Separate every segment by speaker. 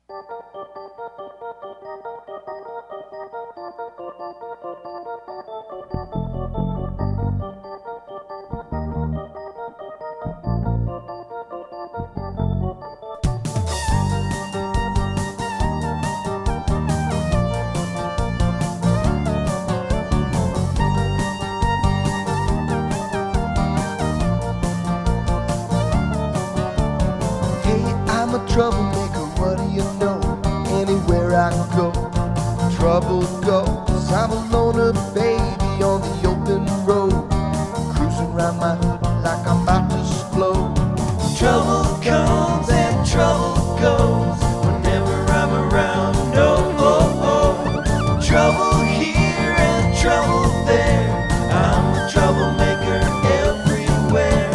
Speaker 1: I'm a troublemaker, what do you know? Anywhere I go, trouble goes. I'm a loner baby on the open road, cruising around my hood like I'm about to explode. Trouble comes and trouble goes whenever I'm around. Oh, oh, oh. Trouble here and trouble there. I'm a troublemaker everywhere.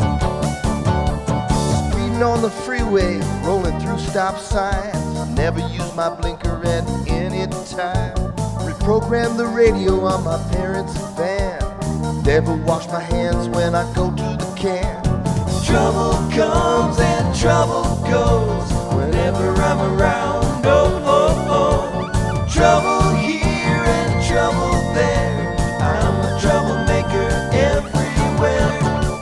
Speaker 1: Speeding on the freeway, rolling through stop signs. Never use my blinker at any time. Reprogram the radio on my parents' van. Never wash my hands when I go to the can. Trouble comes and trouble goes whenever I'm around. Oh, oh, oh. Trouble here and trouble there. I'm a troublemaker everywhere.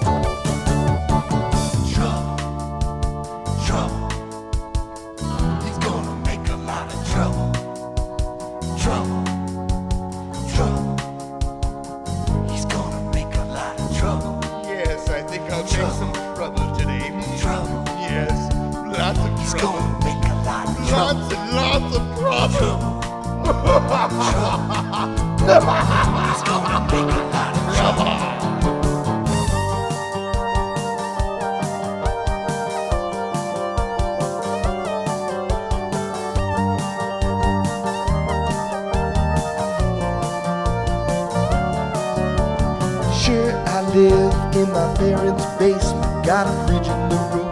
Speaker 1: Trouble. He's gonna make a lot of trouble. Trouble. He's gonna make a lot of trouble.
Speaker 2: Yes, I think I'll make some trouble today.
Speaker 1: Trouble.
Speaker 2: Yes, lots of
Speaker 1: He's
Speaker 2: trouble.
Speaker 1: gonna make a lot of trouble.
Speaker 2: Lots and lots of trouble.
Speaker 1: He's gonna make a lot of trouble. Sure, I live in my parents' basement. Got a fridge in the room.